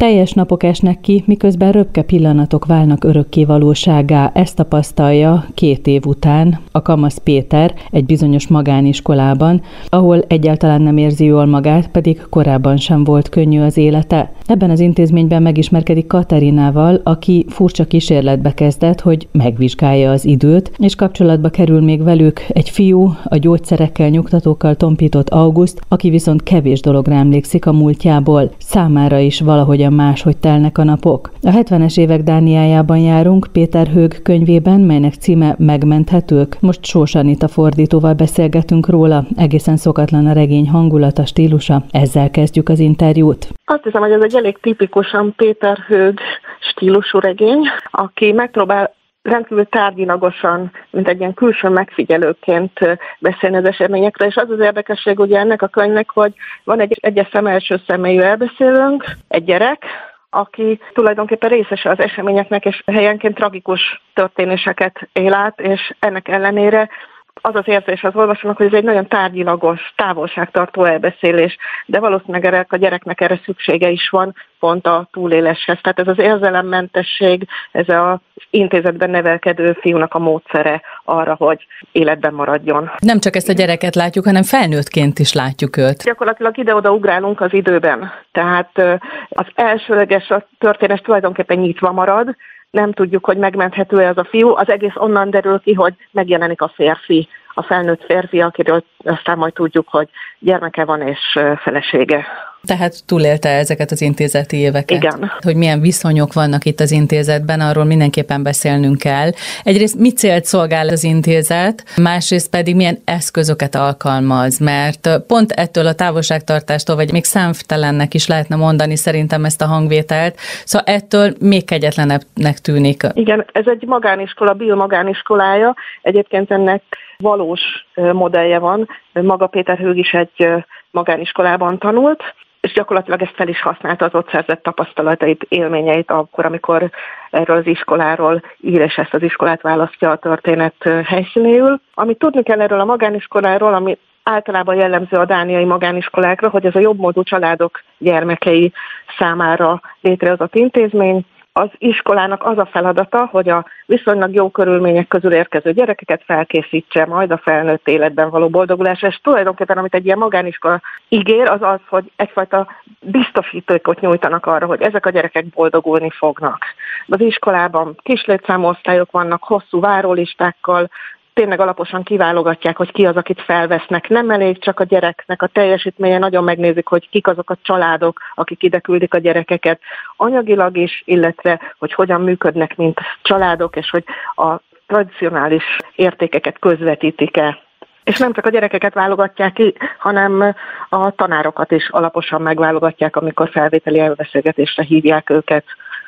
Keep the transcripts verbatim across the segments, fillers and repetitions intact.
Teljes napok esnek ki, miközben röpke pillanatok válnak örökké valósággá. Ezt tapasztalja két év után a kamasz Péter egy bizonyos magániskolában, ahol egyáltalán nem érzi jól magát, pedig korábban sem volt könnyű az élete. Ebben az intézményben megismerkedik Katerinával, aki furcsa kísérletbe kezdett, hogy megvizsgálja az időt, és kapcsolatba kerül még velük egy fiú, a gyógyszerekkel, nyugtatókkal tompított Auguszt, aki viszont kevés dologra emlékszik a múltjából. Számára is valahogyan máshogy telnek a napok. A hetvenes évek Dániájában járunk Péter Höeg könyvében, melynek címe Megmenthetők. Most Sós Anita fordítóval beszélgetünk róla, egészen szokatlan a regény hangulata, stílusa. Ezzel kezdjük az interjút. Azt hiszem, hogy ez egy elég tipikusan Péter Höeg stílusú regény, aki megpróbál rendkívül tárgyilagosan, mint egy ilyen külső megfigyelőként beszélni az eseményekről, és az az érdekesség ugye ennek a könyvnek, hogy van egy egyes szem első személyű elbeszélőnk, egy gyerek, aki tulajdonképpen részese az eseményeknek, és helyenként tragikus történéseket él át, és ennek ellenére az az érzés az olvasónak, hogy ez egy nagyon tárgyilagos, távolságtartó elbeszélés, de valószínűleg erre a gyereknek erre szüksége is van, pont a túléléshez. Tehát ez az érzelemmentesség, ez az intézetben nevelkedő fiúnak a módszere arra, hogy életben maradjon. Nem csak ezt a gyereket látjuk, hanem felnőttként is látjuk őt. Gyakorlatilag ide-oda ugrálunk az időben. Tehát az elsőleges történet tulajdonképpen nyitva marad, nem tudjuk, hogy megmenthető-e az a fiú, az egész onnan derül ki, hogy megjelenik a férfi, a felnőtt férfi, akiről aztán majd tudjuk, hogy gyermeke van és felesége. Tehát túlélte ezeket az intézeti éveket. Igen. Hogy milyen viszonyok vannak itt az intézetben, arról mindenképpen beszélnünk kell. Egyrészt mit célt szolgál az intézet, másrészt pedig milyen eszközöket alkalmaz, mert pont ettől a távolságtartástól, vagy még számtelennek is lehetne mondani szerintem ezt a hangvételt, szóval ettől még kegyetlenebbnek tűnik. Igen, ez egy magániskola, Bill magániskolája, egyébként ennek valós modellje van, maga Péter Höeg is egy magániskolában tanult, és gyakorlatilag ezt fel is használta az ott szerzett tapasztalatait, élményeit akkor, amikor erről az iskoláról ír, és ezt az iskolát választja a történet helyszínéül. Amit tudni kell erről a magániskoláról, ami általában jellemző a dániai magániskolákra, hogy ez a jobbmódú családok gyermekei számára létrehozott intézmény. Az iskolának az a feladata, hogy a viszonylag jó körülmények közül érkező gyerekeket felkészítse majd a felnőtt életben való boldogulásra, és tulajdonképpen amit egy ilyen magániskola ígér, az az, hogy egyfajta biztosítékot nyújtanak arra, hogy ezek a gyerekek boldogulni fognak. Az iskolában kislétszámú osztályok vannak, hosszú várólistákkal, tényleg alaposan kiválogatják, hogy ki az, akit felvesznek. Nem elég csak a gyereknek a teljesítménye, nagyon megnézik, hogy kik azok a családok, akik ide küldik a gyerekeket anyagilag is, illetve hogy hogyan működnek, mint családok, és hogy a tradicionális értékeket közvetítik-e. És nem csak a gyerekeket válogatják ki, hanem a tanárokat is alaposan megválogatják, amikor felvételi elbeszélgetésre hívják őket.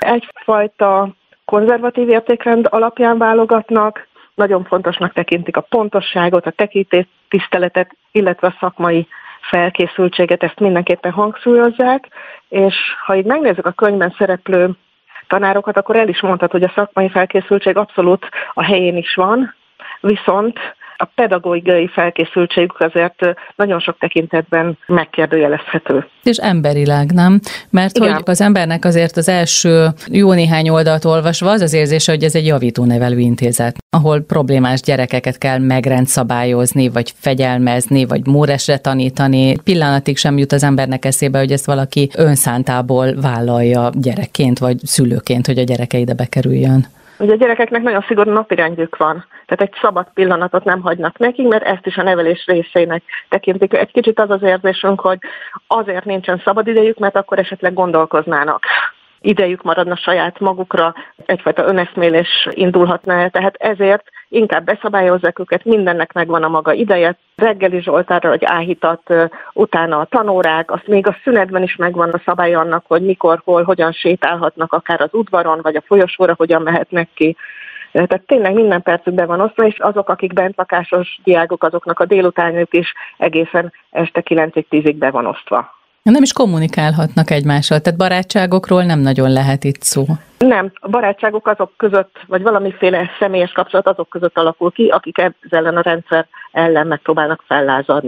Egyfajta konzervatív értékrend alapján válogatnak, nagyon fontosnak tekintik a pontosságot, a tekintélytiszteletet, illetve a szakmai felkészültséget, ezt mindenképpen hangsúlyozzák, és ha így megnézzük a könyvben szereplő tanárokat, akkor el is mondhat, hogy a szakmai felkészültség abszolút a helyén is van, viszont a pedagógiai felkészültségük azért nagyon sok tekintetben megkérdőjelezhető. És emberileg, nem? Mert igen, hogy az embernek azért az első jó néhány oldalt olvasva az az érzése, hogy ez egy javítónevelő intézet, ahol problémás gyerekeket kell megrendszabályozni, vagy fegyelmezni, vagy móresre tanítani. Pillanatig sem jut az embernek eszébe, hogy ezt valaki önszántából vállalja gyerekként, vagy szülőként, hogy a gyereke ide bekerüljön. Ugye a gyerekeknek nagyon szigorú napirendjük van, tehát egy szabad pillanatot nem hagynak nekik, mert ezt is a nevelés részének tekintik. Egy kicsit az az érzésünk, hogy azért nincsen szabad idejük, mert akkor esetleg gondolkoznának. Idejük maradna saját magukra, egyfajta öneszmélés indulhatna el, tehát ezért inkább beszabályozzák őket, mindennek megvan a maga ideje, reggeli zsoltárra, vagy áhítat, utána a tanórák, azt még a szünetben is megvan a szabály annak, hogy mikor, hol, hogyan sétálhatnak, akár az udvaron, vagy a folyosóra, hogyan mehetnek ki. Tehát tényleg minden percükben van osztva, és azok, akik bentlakásos diákok, azoknak a délutánjuk is egészen este kilencig tízig be van osztva. Nem is kommunikálhatnak egymással, tehát barátságokról nem nagyon lehet itt szó. Nem, a barátságok azok között, vagy valamiféle személyes kapcsolat azok között alakul ki, akik ezzel ellen a rendszer ellen megpróbálnak fellázadni.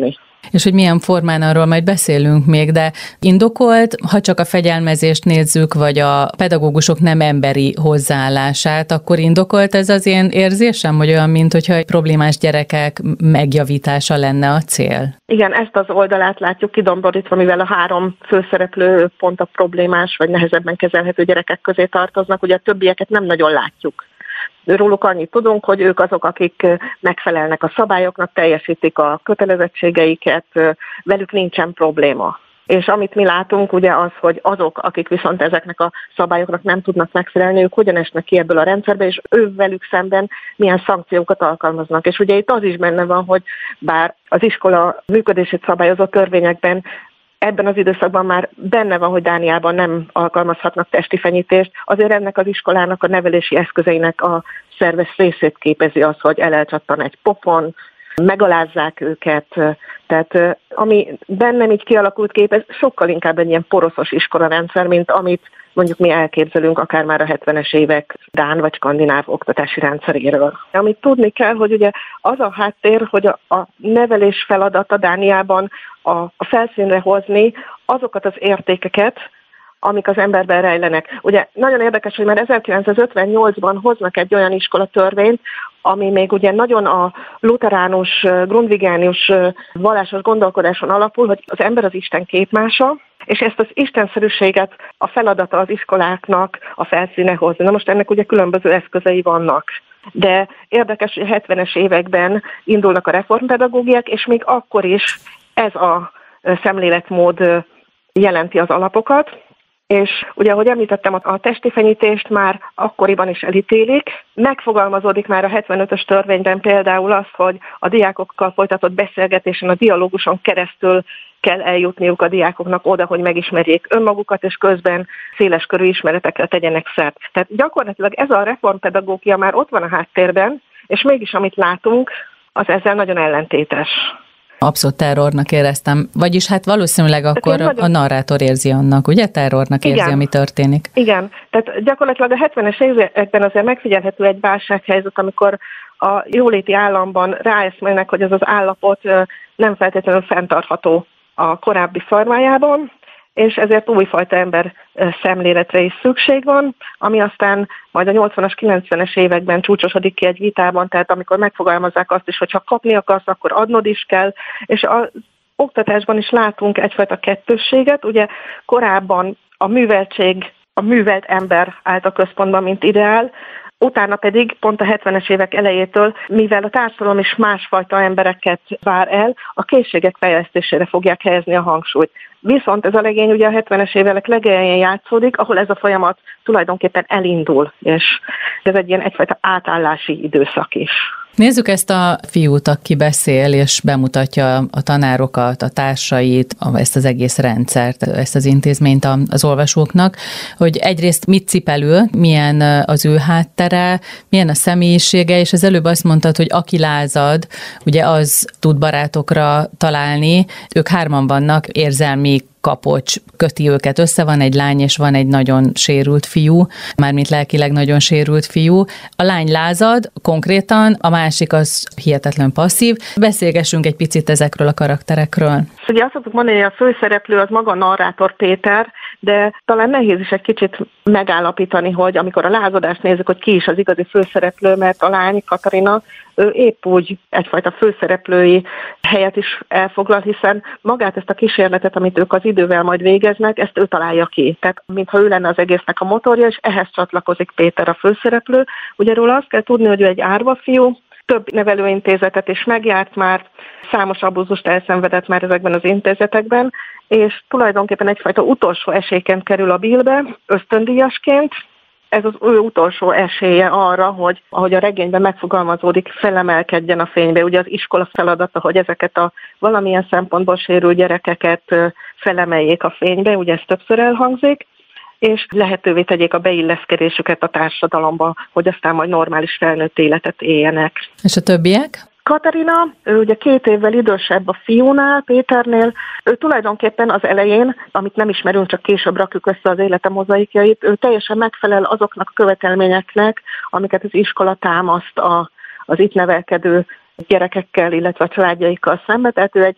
És hogy milyen formán, arról majd beszélünk még, de indokolt, ha csak a fegyelmezést nézzük, vagy a pedagógusok nem emberi hozzáállását, akkor indokolt ez az én érzésem, hogy olyan, mint hogyha egy problémás gyerekek megjavítása lenne a cél? Igen, ezt az oldalát látjuk kidomborítva, mivel a három főszereplő pont a problémás, vagy nehezebben kezelhető gyerekek közé tartoznak, ugye a többieket nem nagyon látjuk. Róluk annyit tudunk, hogy ők azok, akik megfelelnek a szabályoknak, teljesítik a kötelezettségeiket, velük nincsen probléma. És amit mi látunk, ugye az, hogy azok, akik viszont ezeknek a szabályoknak nem tudnak megfelelni, ők hogyan esnek ki ebből a rendszerbe, és ő velük szemben milyen szankciókat alkalmaznak. És ugye itt az is benne van, hogy bár az iskola működését szabályozó törvényekben ebben az időszakban már benne van, hogy Dániában nem alkalmazhatnak testi fenyítést, azért ennek az iskolának a nevelési eszközeinek a szerves részét képezi az, hogy elelcsattan egy pofon, megalázzák őket, tehát ami bennem így kialakult kép, ez sokkal inkább egy ilyen poroszos iskolarendszer, mint amit mondjuk mi elképzelünk akár már a hetvenes évek dán vagy skandináv oktatási rendszeréről. Amit tudni kell, hogy ugye az a háttér, hogy a, a nevelés feladata Dániában a, a felszínre hozni azokat az értékeket, amik az emberben rejlenek. Ugye nagyon érdekes, hogy már ezerkilencszázötvennyolcban hoznak egy olyan iskolatörvényt, ami még ugye nagyon a luteránus, grundvigiánus vallásos gondolkodáson alapul, hogy az ember az Isten képmása, és ezt az istenszerűséget a feladata az iskoláknak a felszíne hozni. Na most ennek ugye különböző eszközei vannak. De érdekes, hogy a hetvenes években indulnak a reformpedagógiák, és még akkor is ez a szemléletmód jelenti az alapokat. És ugye, ahogy említettem, a testi fenyítést már akkoriban is elítélik. Megfogalmazódik már a hetvenötös törvényben például az, hogy a diákokkal folytatott beszélgetésen, a dialóguson keresztül kell eljutniuk a diákoknak oda, hogy megismerjék önmagukat, és közben széleskörű ismeretekre tegyenek szert. Tehát gyakorlatilag ez a reformpedagógia már ott van a háttérben, és mégis amit látunk, az ezzel nagyon ellentétes. Abszolút terrornak éreztem. Vagyis hát valószínűleg akkor nagyon... a narrátor érzi annak, ugye? Terrornak érzi, igen, ami történik. Igen. Tehát gyakorlatilag a hetvenes években azért megfigyelhető egy válsághelyzet, amikor a jóléti államban ráeszmélnek, hogy ez az állapot nem feltétlenül fenntartható a korábbi formájában, és ezért újfajta ember szemléletre is szükség van, ami aztán majd a nyolcvanas, kilencvenes években csúcsosodik ki egy vitában, tehát amikor megfogalmazzák azt is, hogy ha kapni akarsz, akkor adnod is kell, és az oktatásban is látunk egyfajta kettősséget, ugye korábban a műveltség, a művelt ember állt a központban, mint ideál, utána pedig pont a hetvenes évek elejétől, mivel a társadalom is másfajta embereket vár el, a készségek fejlesztésére fogják helyezni a hangsúlyt. Viszont ez a legény ugye a hetvenes évek legelején játszódik, ahol ez a folyamat tulajdonképpen elindul, és ez egy ilyen egyfajta átállási időszak is. Nézzük ezt a fiút, aki beszél, és bemutatja a tanárokat, a társait, ezt az egész rendszert, ezt az intézményt az olvasóknak, hogy egyrészt mit cipelül, milyen az ő háttere, milyen a személyisége, és az előbb azt mondtad, hogy aki lázad, ugye az tud barátokra találni, ők hárman vannak, érzelmi kapocs köti őket össze, van egy lány, és van egy nagyon sérült fiú, mármint lelkileg nagyon sérült fiú. A lány lázad konkrétan, a másik az hihetetlen passzív. Beszélgessünk egy picit ezekről a karakterekről. Ugye azt szoktuk mondani, hogy a főszereplő az maga a narrátor Péter, de talán nehéz is egy kicsit megállapítani, hogy amikor a lázadást nézzük, hogy ki is az igazi főszereplő, mert a lány, Katarina, ő épp úgy egyfajta főszereplői helyet is elfoglal, hiszen magát ezt a kísérletet, amit ők az idővel majd végeznek, ezt ő találja ki. Tehát mintha ő lenne az egésznek a motorja, és ehhez csatlakozik Péter, a főszereplő. Ugye róla azt kell tudni, hogy ő egy árva fiú, több nevelőintézetet is megjárt már, számos abúzust elszenvedett már ezekben az intézetekben, és tulajdonképpen egyfajta utolsó esélyként kerül a Billbe, ösztöndíjasként. Ez az ő utolsó esélye arra, hogy ahogy a regényben megfogalmazódik, felemelkedjen a fénybe. Ugye az iskola feladata, hogy ezeket a valamilyen szempontból sérült gyerekeket felemeljék a fénybe, ugye ez többször elhangzik, és lehetővé tegyék a beilleszkedésüket a társadalomba, hogy aztán majd normális felnőtt életet éljenek. És a többiek? Katarina, ő ugye két évvel idősebb a fiúnál, Péternél, ő tulajdonképpen az elején, amit nem ismerünk, csak később rakjuk össze az élete mozaikjait, ő teljesen megfelel azoknak a követelményeknek, amiket az iskola támaszt a, az itt nevelkedő gyerekekkel, illetve a családjaikkal szemben, tehát ő egy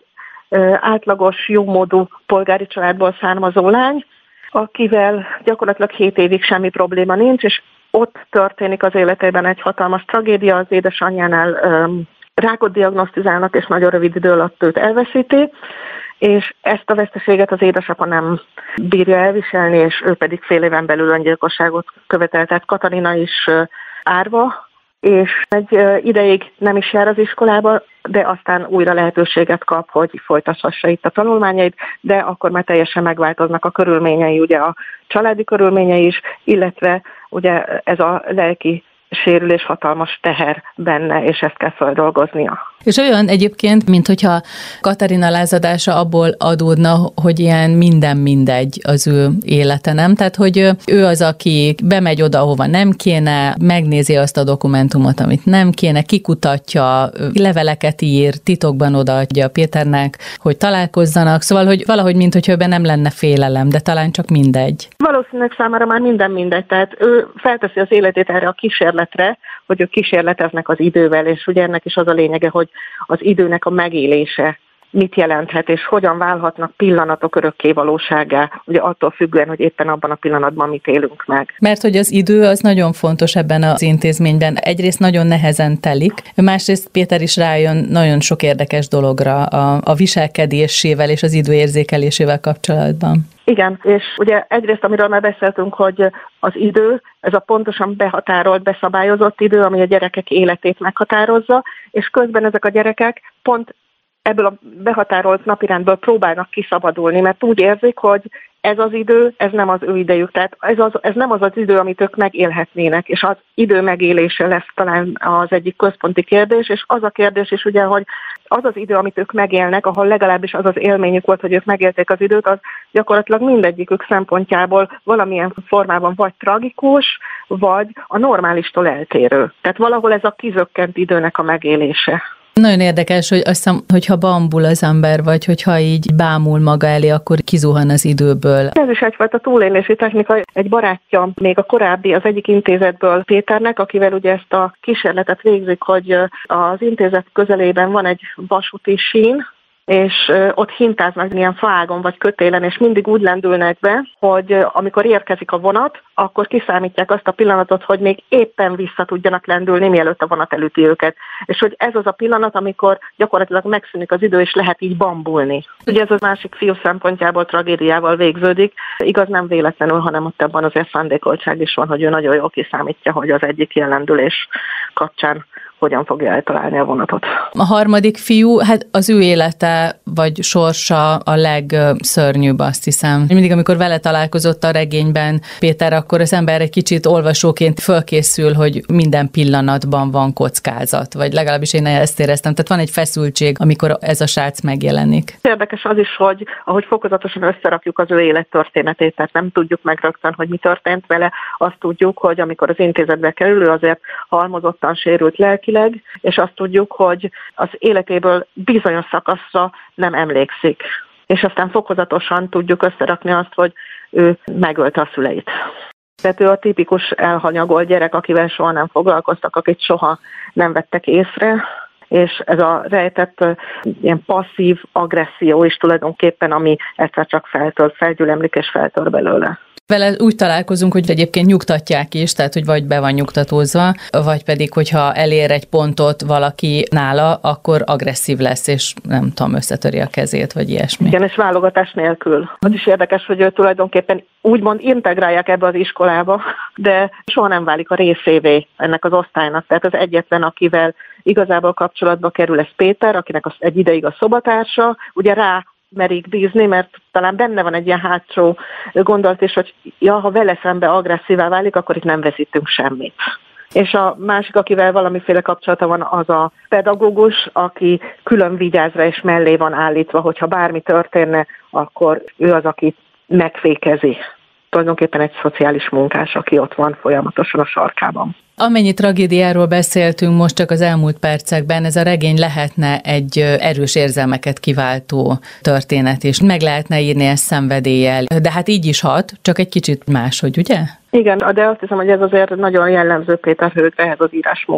átlagos, jómódú polgári családból származó lány, akivel gyakorlatilag hét évig semmi probléma nincs, és ott történik az életében egy hatalmas tragédia, az édesanyjánál rákot diagnosztizálnak, és nagyon rövid idő alatt őt elveszíti, és ezt a veszteséget az édesapa nem bírja elviselni, és ő pedig fél éven belül öngyilkosságot követel, tehát Katarina is árva, és egy ideig nem is jár az iskolába, de aztán újra lehetőséget kap, hogy folytathassa itt a tanulmányait, de akkor már teljesen megváltoznak a körülményei, ugye a családi körülményei is, illetve ugye ez a lelki sérülés hatalmas teher benne, és ezt kell feldolgoznia. És olyan egyébként, mint hogyha Katarina lázadása abból adódna, hogy ilyen minden mindegy az ő élete, nem? Tehát, hogy ő az, aki bemegy oda, ahova nem kéne, megnézi azt a dokumentumot, amit nem kéne, kikutatja, leveleket ír, titokban odaadja Péternek, hogy találkozzanak, szóval, hogy valahogy, mint hogyha őben nem lenne félelem, de talán csak mindegy. Valószínűleg számára már minden mindegy, tehát ő felteszi az életét erre a kísérletre, hogy ők kísérleteznek az idővel, és ugye ennek is az a lényege, hogy az időnek a megélése mit jelenthet, és hogyan válhatnak pillanatok örökké valósággá, ugye attól függően, hogy éppen abban a pillanatban mit élünk meg. Mert hogy az idő az nagyon fontos ebben az intézményben. Egyrészt nagyon nehezen telik, másrészt Péter is rájön nagyon sok érdekes dologra a, a viselkedésével és az időérzékelésével kapcsolatban. Igen, és ugye egyrészt, amiről már beszéltünk, hogy az idő, ez a pontosan behatárolt, beszabályozott idő, ami a gyerekek életét meghatározza, és közben ezek a gyerekek pont ebből a behatárolt napirendből próbálnak kiszabadulni, mert úgy érzik, hogy ez az idő, ez nem az ő idejük. Tehát ez, az, ez nem az az idő, amit ők megélhetnének, és az idő megélése lesz talán az egyik központi kérdés, és az a kérdés is ugye, hogy az az idő, amit ők megélnek, ahol legalábbis az az élményük volt, hogy ők megélték az időt, az gyakorlatilag mindegyikük szempontjából valamilyen formában vagy tragikus, vagy a normálistól eltérő. Tehát valahol ez a kizökkent időnek a megélése. Nagyon érdekes, hogy azt hiszem, hogyha bambul az ember, vagy hogyha így bámul maga elé, akkor kizuhan az időből. Ez is egyfajta túlélési technika. Egy barátja, még a korábbi, az egyik intézetből Péternek, akivel ugye ezt a kísérletet végzik, hogy az intézet közelében van egy vasúti sín, és ott hintáznak ilyen faágon vagy kötélen, és mindig úgy lendülnek be, hogy amikor érkezik a vonat, akkor kiszámítják azt a pillanatot, hogy még éppen vissza tudjanak lendülni, mielőtt a vonat elüti őket. És hogy ez az a pillanat, amikor gyakorlatilag megszűnik az idő, és lehet így bambulni. Ugye ez a másik fiú szempontjából tragédiával végződik. Igaz, nem véletlenül, hanem ott abban azért szándékoltság is van, hogy ő nagyon jól kiszámítja, hogy az egyik ilyen lendülés kapcsán hogyan fogja eltalálni a vonatot. A harmadik fiú, hát az ő élete vagy sorsa a legszörnyűbb, azt hiszem. Mindig, amikor vele találkozott a regényben Péter, akkor az ember egy kicsit olvasóként fölkészül, hogy minden pillanatban van kockázat, vagy legalábbis én ezt éreztem. Tehát van egy feszültség, amikor ez a srác megjelenik. Érdekes az is, hogy ahogy fokozatosan összerakjuk az ő élettörténetét, tehát nem tudjuk meg rögtön, hogy mi történt vele, azt tudjuk, hogy amikor az intézetbe kerül, ő azért halmozottan sérült lelki, és azt tudjuk, hogy az életéből bizonyos szakaszra nem emlékszik. És aztán fokozatosan tudjuk összerakni azt, hogy ő megölte a szüleit. Tehát ő a tipikus elhanyagolt gyerek, akivel soha nem foglalkoztak, akit soha nem vettek észre, és ez a rejtett ilyen passzív agresszió is tulajdonképpen, ami egyszer csak feltör, felgyülemlik és feltör belőle. Vele úgy találkozunk, hogy egyébként nyugtatják is, tehát hogy vagy be van nyugtatózva, vagy pedig, hogyha elér egy pontot valaki nála, akkor agresszív lesz, és nem tudom, összetöri a kezét, vagy ilyesmi. Igen, és válogatás nélkül. Az is érdekes, hogy ő tulajdonképpen úgymond integrálják ebbe az iskolába, de soha nem válik a részévé ennek az osztálynak. Tehát az egyetlen, akivel igazából kapcsolatba kerül, ez Péter, akinek az egy ideig a szobatársa, ugye rá merik bízni, mert talán benne van egy ilyen hátsó gondolat is, hogy ja, ha vele szembe agresszívá válik, akkor itt nem veszítünk semmit. És a másik, akivel valamiféle kapcsolata van, az a pedagógus, aki külön vigyáz rá és mellé van állítva, hogyha bármi történne, akkor ő az, aki megfékezi. Tulajdonképpen egy szociális munkás, aki ott van folyamatosan a sarkában. Amennyi tragédiáról beszéltünk most csak az elmúlt percekben, ez a regény lehetne egy erős érzelmeket kiváltó történet, és meg lehetne írni ezt szenvedéllyel. De hát így is hat, csak egy kicsit máshogy, ugye? Igen, de azt hiszem, hogy ez azért nagyon jellemző Péter Högre, ez az írásmód.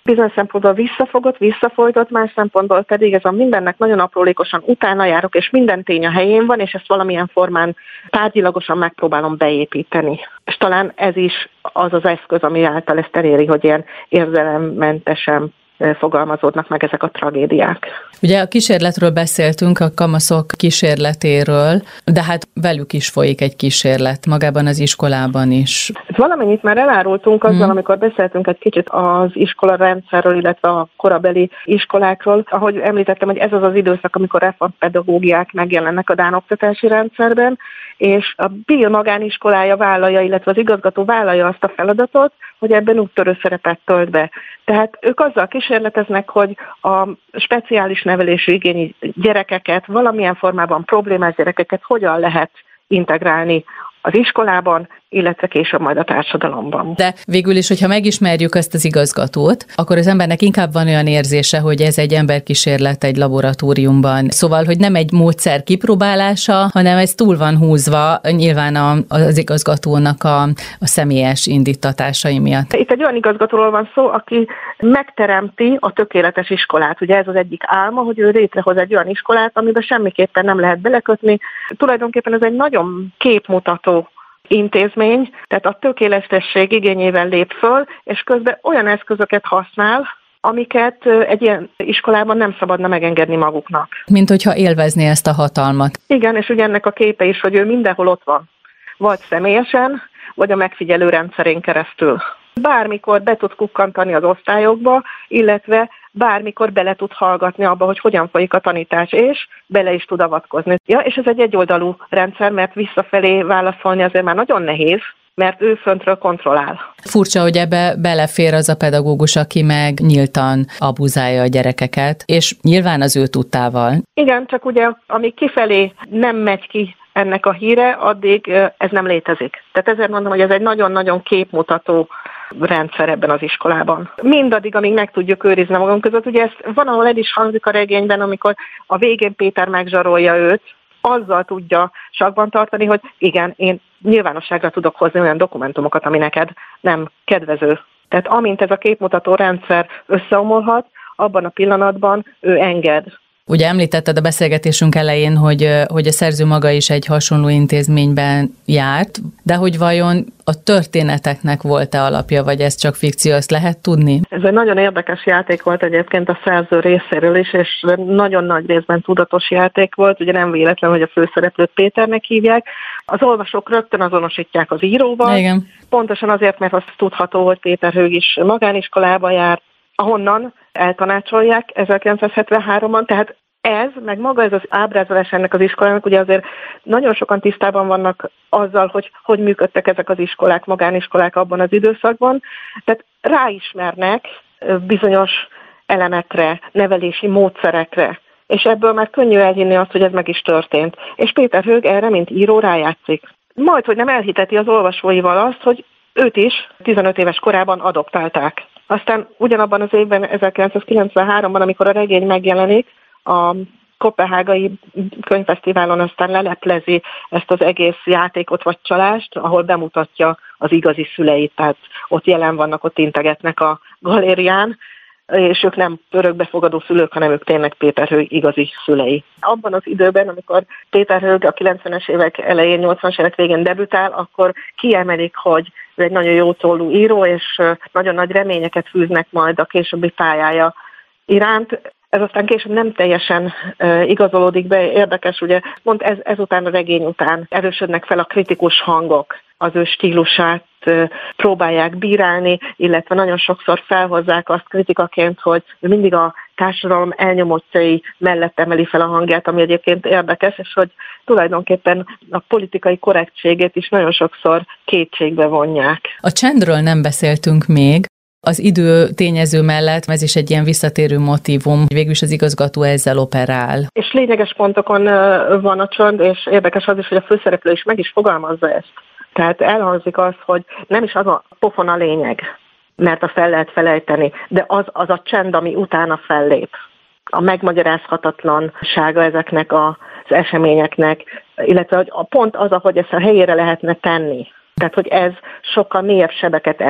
Bizonyos szempontból visszafogott, visszafolytott, más szempontból pedig ez a mindennek nagyon aprólékosan utána járok, és minden tény a helyén van, és ezt valamilyen formán tárgyilagosan megpróbálom beépíteni. És talán ez is az az eszköz, ami által ezt eléri, hogy ilyen érzelemmentesen fogalmazódnak meg ezek a tragédiák. Ugye a kísérletről beszéltünk, a kamaszok kísérletéről, de hát velük is folyik egy kísérlet, magában az iskolában is. Valamennyit már elárultunk azzal, hmm. amikor beszéltünk egy kicsit az iskola rendszerről, illetve a korabeli iskolákról. Ahogy említettem, hogy ez az az időszak, amikor reformpedagógiák megjelennek a dán oktatási rendszerben, és a Bill magániskolája vállalja, illetve az igazgató vállalja azt a feladatot, hogy ebben úttörő szerepet tölt be. Tehát ők azzal kísérleteznek, hogy a speciális nevelésű igényű gyerekeket, valamilyen formában problémás gyerekeket hogyan lehet integrálni az iskolában, illetve később majd a társadalomban. De végül is, hogyha megismerjük ezt az igazgatót, akkor az embernek inkább van olyan érzése, hogy ez egy emberkísérlet egy laboratóriumban. Szóval, hogy nem egy módszer kipróbálása, hanem ez túl van húzva nyilván a, az igazgatónak a, a személyes indítatásai miatt. Itt egy olyan igazgatóról van szó, aki megteremti a tökéletes iskolát. Ugye ez az egyik álma, hogy ő létrehoz egy olyan iskolát, amiben semmiképpen nem lehet belekötni. Tulajdonképpen ez egy nagyon képmutató intézmény, tehát a tökéletesség igényével lép föl, és közben olyan eszközöket használ, amiket egy ilyen iskolában nem szabadna megengedni maguknak. Mint hogyha élvezné ezt a hatalmat. Igen, és ugye ennek a képe is, hogy ő mindenhol ott van. Vagy személyesen, vagy a megfigyelő rendszerén keresztül. Bármikor be tud kukkantani az osztályokba, illetve bármikor bele tud hallgatni abba, hogy hogyan folyik a tanítás, és bele is tud avatkozni. Ja, és ez egy egyoldalú rendszer, mert visszafelé válaszolni azért már nagyon nehéz, mert ő föntről kontrollál. Furcsa, hogy ebbe belefér az a pedagógus, aki meg nyíltan abuzálja a gyerekeket, és nyilván az ő tudtával. Igen, csak ugye, amíg kifelé nem megy ki ennek a híre, addig ez nem létezik. Tehát ezért mondom, hogy ez egy nagyon-nagyon képmutató rendszer ebben az iskolában. Mindaddig, amíg meg tudjuk őrizni magunk között, ugye ez van, ahol el is hangzik a regényben, amikor a végén Péter megzsarolja őt, azzal tudja sakban tartani, hogy igen, én nyilvánosságra tudok hozni olyan dokumentumokat, ami neked nem kedvező. Tehát amint ez a képmutató rendszer összeomolhat, abban a pillanatban ő enged. Ugye említetted a beszélgetésünk elején, hogy, hogy a szerző maga is egy hasonló intézményben járt, de hogy vajon a történeteknek volt-e alapja, vagy ez csak fikció, azt lehet tudni? Ez egy nagyon érdekes játék volt egyébként a szerző részéről is, és nagyon nagy részben tudatos játék volt, ugye nem véletlen, hogy a főszereplőt Péternek hívják. Az olvasók rögtön azonosítják az íróval, igen. Pontosan azért, mert azt tudható, hogy Péter Hög is magániskolába járt, ahonnan eltanácsolják ezerkilencszázhetvenháromban, tehát ez, meg maga ez az ábrázolás ennek az iskolának, ugye azért nagyon sokan tisztában vannak azzal, hogy hogy működtek ezek az iskolák, magániskolák abban az időszakban, tehát ráismernek bizonyos elemekre, nevelési módszerekre, és ebből már könnyű elhinni azt, hogy ez meg is történt. És Péter Hög erre, mint író rájátszik. Majd, hogy nem elhiteti az olvasóival azt, hogy őt is tizenöt éves korában adoptálták. Aztán ugyanabban az évben, ezerkilencszázkilencvenháromban, amikor a regény megjelenik, a Koppenhágai könyvfesztiválon aztán leleplezi ezt az egész játékot vagy csalást, ahol bemutatja az igazi szüleit, tehát ott jelen vannak, ott integetnek a galérián, és ők nem örökbefogadó szülők, hanem ők tényleg Péter Hög igazi szülei. Abban az időben, amikor Péter Hög a kilencvenes évek elején, nyolcvanas évek végén debütál, akkor kiemelik, hogy ő egy nagyon jó tollú író, és nagyon nagy reményeket fűznek majd a későbbi pályája iránt. Ez aztán később nem teljesen uh, igazolódik be, érdekes, ugye pont ez, ezután a regény után erősödnek fel a kritikus hangok, az ő stílusát uh, próbálják bírálni, illetve nagyon sokszor felhozzák azt kritikaként, hogy mindig a társadalom elnyomottjai mellett emeli fel a hangját, ami egyébként érdekes, és hogy tulajdonképpen a politikai korrektségét is nagyon sokszor kétségbe vonják. A csendről nem beszéltünk még. Az idő tényező mellett ez is egy ilyen visszatérő motívum, végül is az igazgató ezzel operál. És lényeges pontokon van a csönd, és érdekes az is, hogy a főszereplő is meg is fogalmazza ezt. Tehát elhangzik az, hogy nem is az a pofon a lényeg, mert azt el lehet felejteni, de az, az a csend, ami utána fellép. A megmagyarázhatatlansága ezeknek az eseményeknek, illetve hogy pont az, ahogy ezt a helyére lehetne tenni. Tehát, hogy ez sokkal mélyebb sebeket ejt.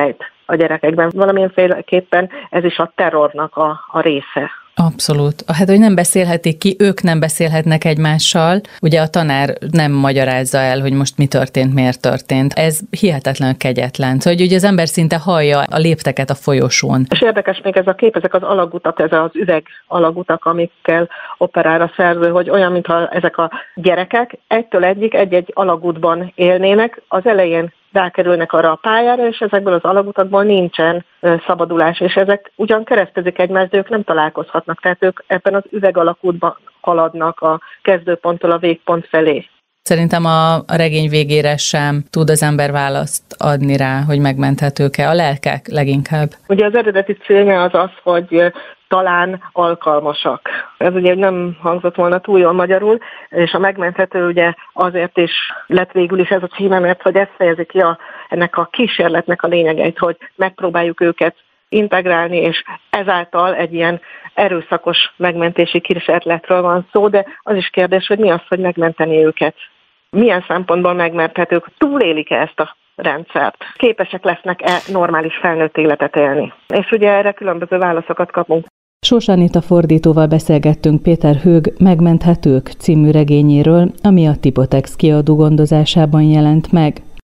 a gyerekekben. Valamilyenféleképpen ez is a terrornak a, a része. Abszolút. Hát, hogy nem beszélhetik ki, ők nem beszélhetnek egymással. Ugye a tanár nem magyarázza el, hogy most mi történt, miért történt. Ez hihetetlen kegyetlen. Szóval, hogy ugye az ember szinte hallja a lépteket a folyosón. És érdekes még ez a kép, ezek az alagutak, ez az üveg alagutak, amikkel operál a szerző, hogy olyan, mintha ezek a gyerekek egytől egyik egy-egy alagútban élnének, az elején rákerülnek arra a pályára, és ezekből az alagutakból nincsen ö, szabadulás, és ezek ugyan keresztezik egymást, de ők nem találkozhatnak, tehát ők ebben az üveg alakútban haladnak a kezdőponttól a végpont felé. Szerintem a, a regény végére sem tud az ember választ adni rá, hogy megmenthetők-e, a lelkek leginkább. Ugye az eredeti célja az az, hogy talán alkalmasak. Ez ugye nem hangzott volna túl jól magyarul, és a megmenthető ugye azért is lett végül is ez a címe, mert hogy ez fejezi ki a, ennek a kísérletnek a lényegeit, hogy megpróbáljuk őket integrálni, és ezáltal egy ilyen erőszakos megmentési kísérletről van szó, de az is kérdés, hogy mi az, hogy megmenteni őket. Milyen szempontból megmenthetők, túlélik-e ezt a rendszert? Képesek lesznek-e normális felnőtt életet élni? És ugye erre különböző válaszokat kapunk. Sós Anita fordítóval beszélgettünk Péter Hög Megmenthetők című regényéről, ami a Tipotex kiadó gondozásában jelent meg.